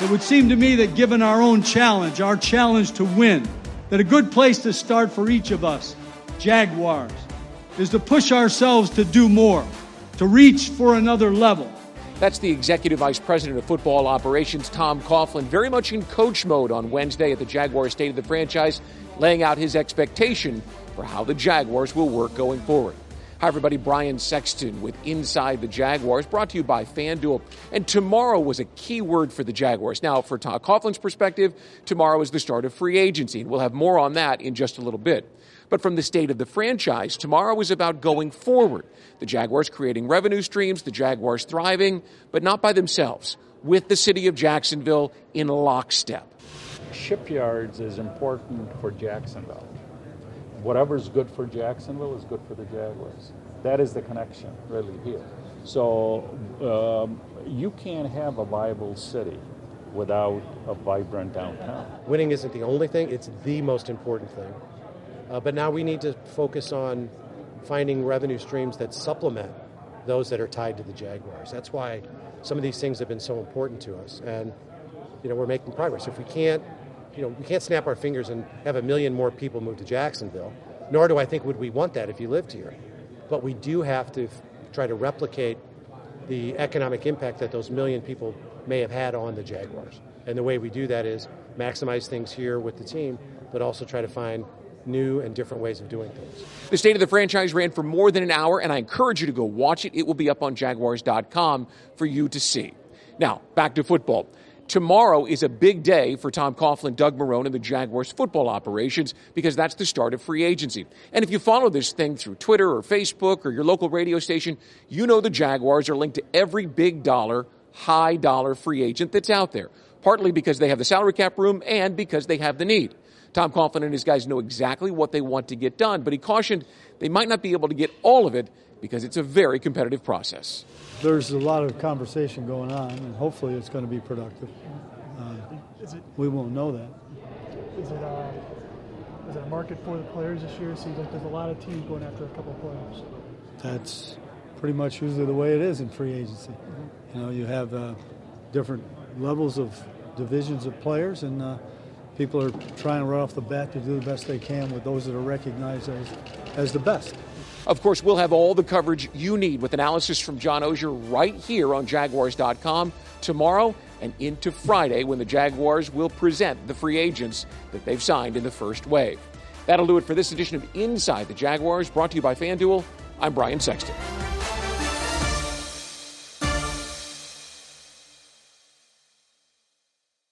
It would seem to me that given our own challenge, our challenge to win, that a good place to start for each of us, Jaguars, is to push ourselves to do more, to reach for another level. That's the Executive Vice President of Football Operations, Tom Coughlin, very much in coach mode on Wednesday at the Jaguars State of the Franchise, laying out his expectation for how the Jaguars will work going forward. Hi, everybody. Brian Sexton with Inside the Jaguars, brought to you by FanDuel. And tomorrow was a key word for the Jaguars. Now, for Tom Coughlin's perspective, tomorrow is the start of free agency, and we'll have more on that in just a little bit. But from the State of the Franchise, tomorrow is about going forward. The Jaguars creating revenue streams, the Jaguars thriving, but not by themselves, with the city of Jacksonville in lockstep. Shipyards is important for Jacksonville. Whatever's good for Jacksonville is good for the Jaguars. That is the connection, really, here. So you can't have a viable city without a vibrant downtown. Winning isn't the only thing, it's the most important thing. But now we need to focus on finding revenue streams that supplement those that are tied to the Jaguars. That's why some of these things have been so important to us. And, we're making progress. If we can't snap our fingers and have 1 million more people move to Jacksonville, nor do I think would we want that if you lived here. But we do have to try to replicate the economic impact that those 1 million people may have had on the Jaguars. And the way we do that is maximize things here with the team, but also try to find new and different ways of doing things. The State of the Franchise ran for more than an hour, and I encourage you to go watch it. It will be up on Jaguars.com for you to see. Now, back to football. Tomorrow is a big day for Tom Coughlin, Doug Marrone, and the Jaguars football operations because that's the start of free agency. And if you follow this thing through Twitter or Facebook or your local radio station, you know the Jaguars are linked to every big dollar, high dollar free agent that's out there, partly because they have the salary cap room and because they have the need. Tom Coughlin and his guys know exactly what they want to get done, but he cautioned they might not be able to get all of it because it's a very competitive process. There's a lot of conversation going on, and hopefully it's going to be productive. We won't know that. Is it a market for the players this year? It seems like there's a lot of teams going after a couple of players. That's pretty much usually the way it is in free agency. Mm-hmm. You have different levels of divisions of players, and people are trying right off the bat to do the best they can with those that are recognized as the best. Of course, we'll have all the coverage you need with analysis from John Oehser right here on Jaguars.com tomorrow and into Friday when the Jaguars will present the free agents that they've signed in the first wave. That'll do it for this edition of Inside the Jaguars, brought to you by FanDuel. I'm Brian Sexton.